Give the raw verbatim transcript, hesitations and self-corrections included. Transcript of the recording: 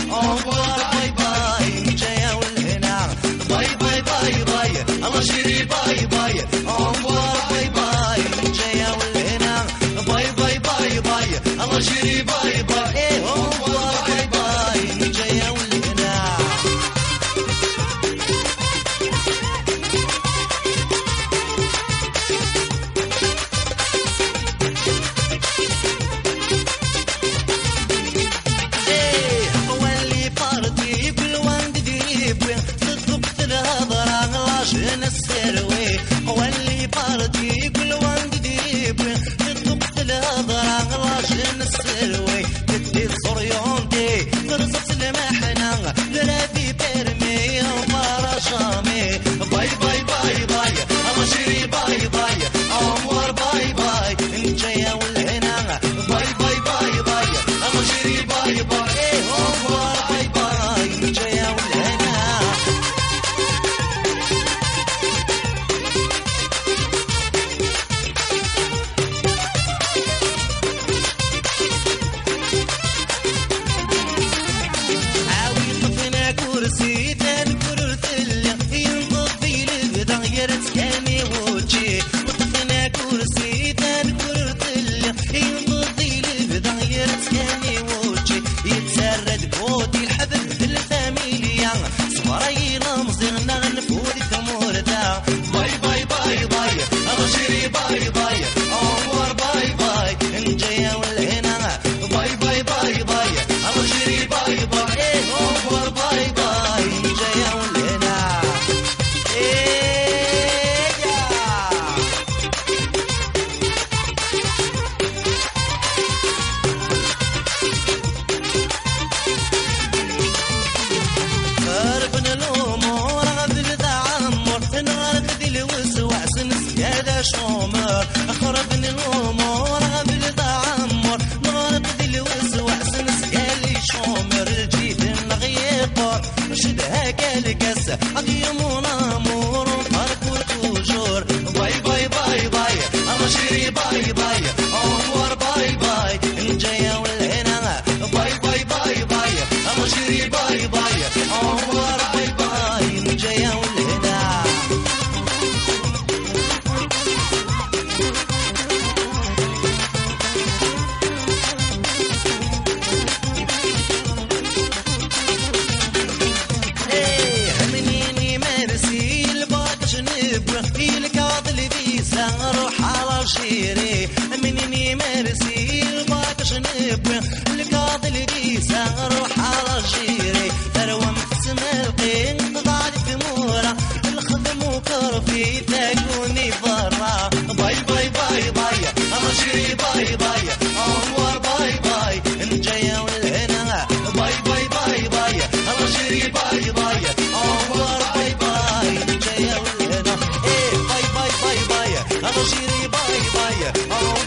عمر باي باي جاية والهنا باي باي باي باي الله شيري باي باي عمر باي باي جاية والهنا باي باي باي باي الله شيري باي باي عمر باي باي جاية والهنا السروي هو اللي بارتي كل وان قديب تطبط الهضرة غلاشن السروي تدي الصريون دي فرصة المحنة للذي برمي وفار شامي باي باي باي باي الله شيري باي باي عمر باي باي انجايا والهنا باي باي باي باي الله شيري باي باي عمر باي باي انجايا والهنا سيدان كررت اللي ينضفي لبدا يرت كاني وجهي وطفنا كرسي دان كررت اللي ينضفي لبدا يرت كاني وجهي يتسرد بودي الحبل الفاميليا صبرينا مزغنا غنفودي ثمورتا باي باي باي باي رجلي باي باي عمر باي باي انجايا والهنا باي باي باي باي رجلي باي باي عمر باي باي جاية والهنا خربنا الأمور غبل ذا عمر نغرق ذي الوسوع سنس هذا شومر خربنا الأمور غبل ذا عمر نغرق ذي الوسوع سنس قالي شومر جيت نغيقر شدها كالكاس اليوم نامور فرق وتوجور باي باي باي باي الله شيري باي باي عمر باي باي انجايا والهنا باي باي باي باي الله شيري باي باي عمر باي باي انجايا والهنا روح على شيري مني مرسي الباقش نبوي القاضي ديسا روح على شيري ثروة مقسم القين تضعد في مورا الخدم وكرفي تاكوني برا باي باي باي باي انا شيري باي باي عمر باي باي انجايا والهنا باي باي باي باي انا شيري باي باي عمر باي باي انجايا والهنا ايه باي باي باي باي أنا شيري باي باي